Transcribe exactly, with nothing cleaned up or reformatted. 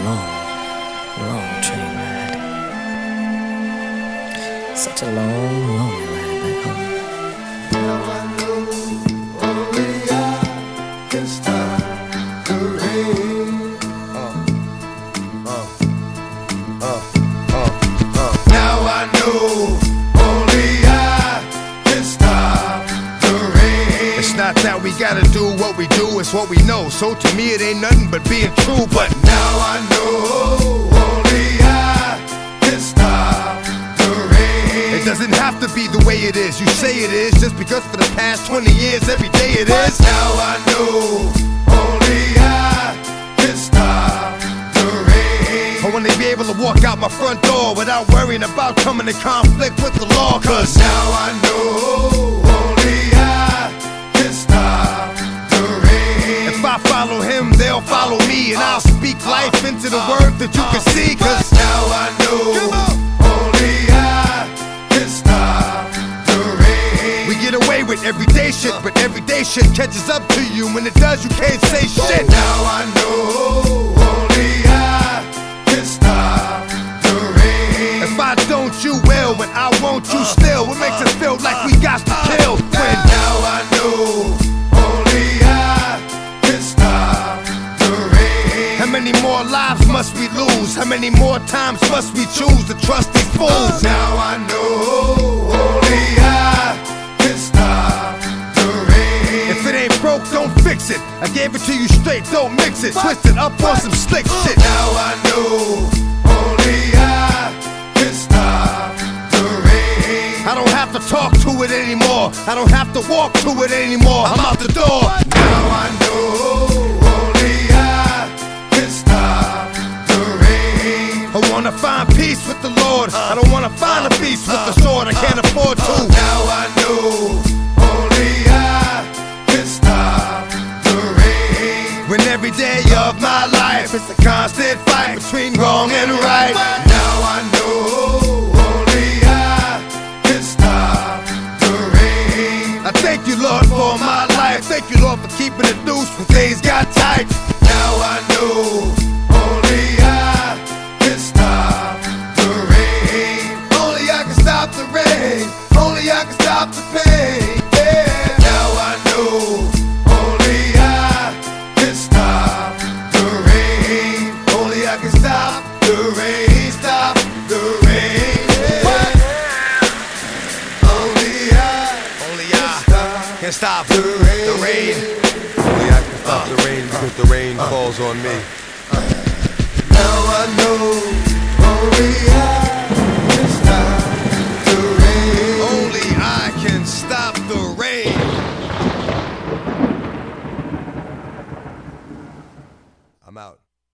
long, long train ride. Such a long, lonely ride back home. Now I know only I can stop the rain. Uh, uh, uh, uh, uh. Now I know only I can stop the rain. It's not that we gotta do what we do, it's what we know. So to me it ain't nothing but being true. But now I know only I can stop the rain. It doesn't have to be the way it is. You say it is just because for the past twenty years every day it is. But now I know only I can stop the rain. I wanna be able to walk out my front door without worrying about coming in conflict with the law. Cause now I know only I can stop the rain. If I follow him, they'll follow me, and I'll speak life into the word that you can see. Cause now I know only I can stop the rain. We get away with everyday shit, but everyday shit catches up to you. When it does, you can't say shit. Now I know only I can stop the rain. If I don't, you will, when I won't, you still. What makes us feel like we got to kill? When now I know only I can stop the rain. How many more lives must we lose? How many more times must we choose to trust these fools? Now I know only I can stop the rain. If it ain't broke, don't fix it. I gave it to you straight, don't mix it. Twist it up on some slick shit. Now I know only I can stop the rain. I don't have to talk to it anymore. I don't have to walk to it anymore. I'm out the door. Now I know only I can stop the rain. I wanna find peace with the Lord. I don't wanna find a peace with the sword. I can't afford to. Now I know only I can stop the rain. When every day of my life it's a constant fight between wrong and right. Now I know only I can stop the rain. I thank you, Lord, for my life. Thank you, Lord, for keeping it loose when things got tight. Now I know only I can stop the rain. Only I can stop the rain. Only I can stop the pain. Yeah. Now I know only I can stop the rain. Only I can stop the rain. Stop the rain. Yeah. Only I, only I can stop the rain. The rain. Only I can stop the rain because the rain falls on me. Now I know only I can stop the rain. Only I can stop the rain.